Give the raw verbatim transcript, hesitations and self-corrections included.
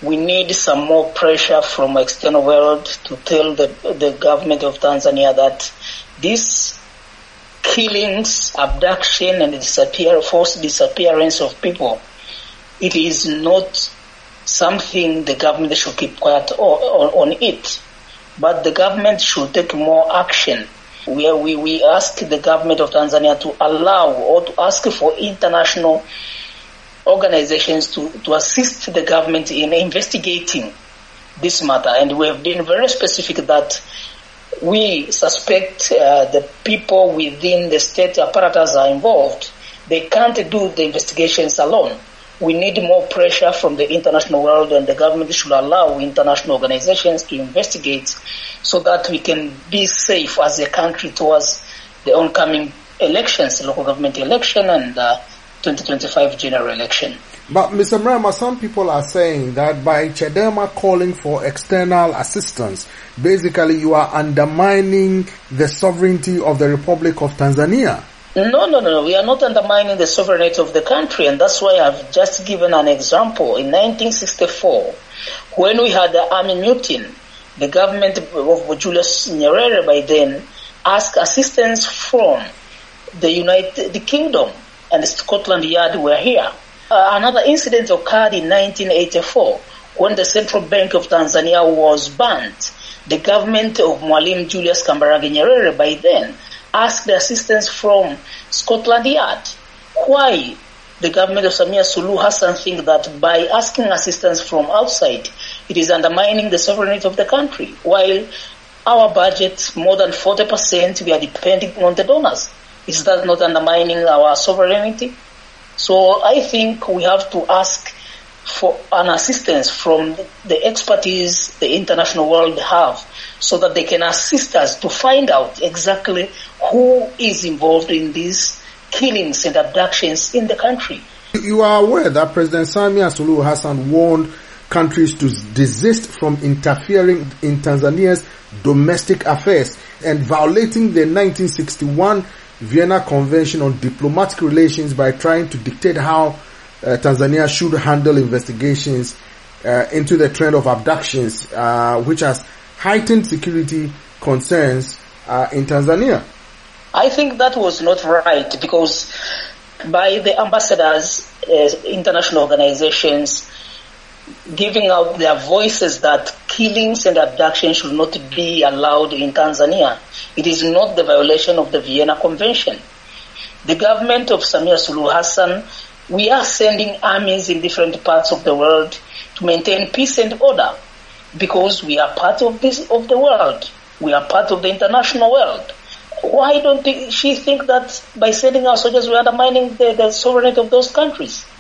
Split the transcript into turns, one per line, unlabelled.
we need some more pressure from external world to tell the, the government of Tanzania that these killings, abduction, and disappear, forced disappearance of people, it is not something the government should keep quiet on, on it. But the government should take more action. We, we, we ask the government of Tanzania to allow or to ask for international organizations to, to assist the government in investigating this matter. And we have been very specific that we suspect uh, the people within the state apparatus are involved. They can't do the investigations alone. We need more pressure from the international world, and the government should allow international organizations to investigate so that we can be safe as a country towards the oncoming elections, local government election and uh, twenty twenty-five general election.
But Mister Mrema, some people are saying that by Chadema calling for external assistance, basically you are undermining the sovereignty of the Republic of Tanzania.
No, no, no, we are not undermining the sovereignty of the country, and that's why I've just given an example. In nineteen sixty-four, when we had the army mutiny, the government of Julius Nyerere by then asked assistance from the United Kingdom, and Scotland Yard were here. Uh, another incident occurred in nineteen eighty-four, when the Central Bank of Tanzania was banned. The government of Mwalimu Julius Kambarage Nyerere by then asked the assistance from Scotland Yard. Why the government of Samia Suluhu Hassan think that by asking assistance from outside, it is undermining the sovereignty of the country, while our budget, more than forty percent, we are depending on the donors? Is that not undermining our sovereignty? So I think we have to ask for an assistance from the expertise the international world have, so that they can assist us to find out exactly who is involved in these killings and abductions in the country.
You are aware that President Samia Suluhu Hassan warned countries to desist from interfering in Tanzania's domestic affairs and violating the nineteen sixty-one Vienna Convention on Diplomatic Relations by trying to dictate how uh, Tanzania should handle investigations uh, into the trend of abductions, uh, which has heightened security concerns uh, in Tanzania.
I think that was not right, because by the ambassadors, uh, international organizations, giving out their voices that killings and abductions should not be allowed in Tanzania, it is not the violation of the Vienna Convention. The government of Samia Suluhu Hassan, we are sending armies in different parts of the world to maintain peace and order, because we are part of this of the world. We are part of the international world. Why don't she think that by sending our soldiers we are undermining the, the sovereignty of those countries?